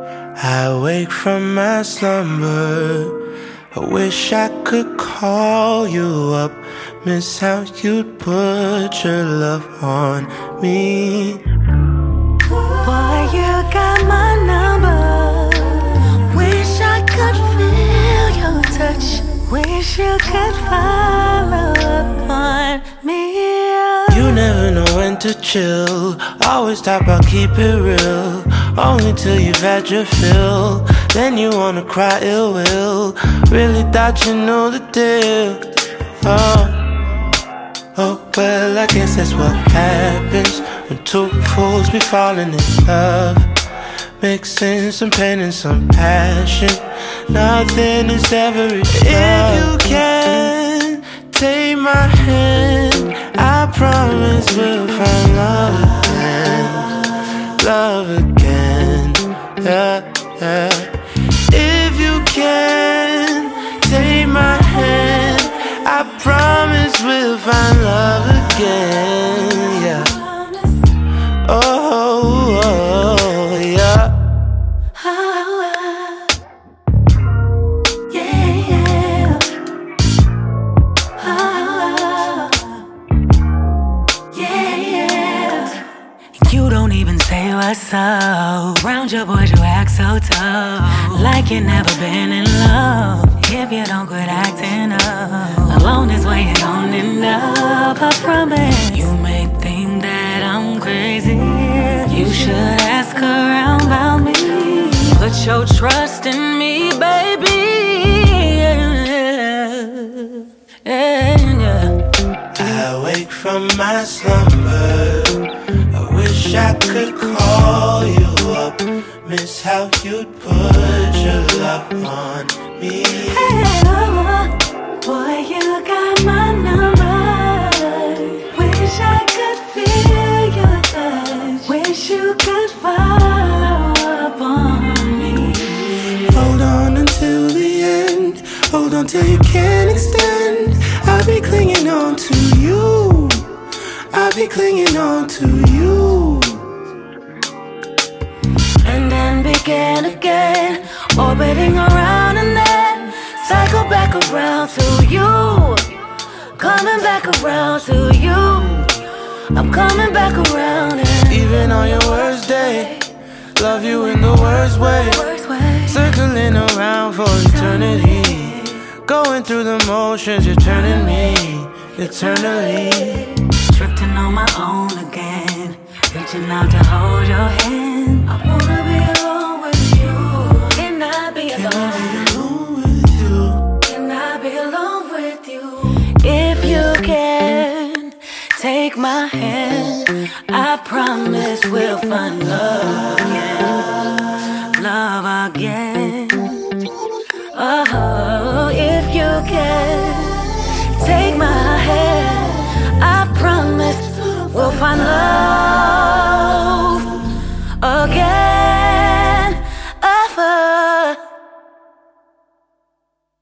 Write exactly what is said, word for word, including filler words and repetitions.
I wake from my slumber. I wish I could call you up, miss how you'd put your love on me. Boy, you got my number. Wish I could feel your touch. Wish you could follow up on me. You never know when to chill. Always talk about keep it real. Only till you've had your fill. Then you wanna cry ill will. Really thought you knew the deal. Oh, oh well, I guess that's what happens when two fools be falling in love, mixing some pain and some passion. Nothing is ever enough. If you can take my hand, I promise we'll find love again. Love again, yeah, yeah. If you can take my hand, I promise we'll find love again, yeah. Oh, oh, yeah. Say what's up. Round your boys, you act so tough, like you never been in love. If you don't quit acting up, alone is where you don't end up. I promise. You may think that I'm crazy. You should ask around about me. Put your trust in me, baby. Yeah, yeah. I wake from my slumber. I wish I could call you up, miss how you'd put your love on me. Hey, oh, boy, you got my number. Wish I could feel your touch. Wish you could follow up on me. Hold on until the end. Hold on till you can't extend. I'll be clinging on to you. I'll be clinging on to you. And then begin again, orbiting around and then cycle back around to you. Coming back around to you. I'm coming back around and even on your worst day, love you in the worst way. Circling around for eternity. Going through the motions, you're turning me eternally. Drifting on my own again, reaching out to hold your hand. I wanna be alone with you. Can I be alone? Can I be alone with you? Can I be alone with you? If you can take my hand, I promise we'll find love again. Love again. Oh, if you can take my hand, I promise we'll find love.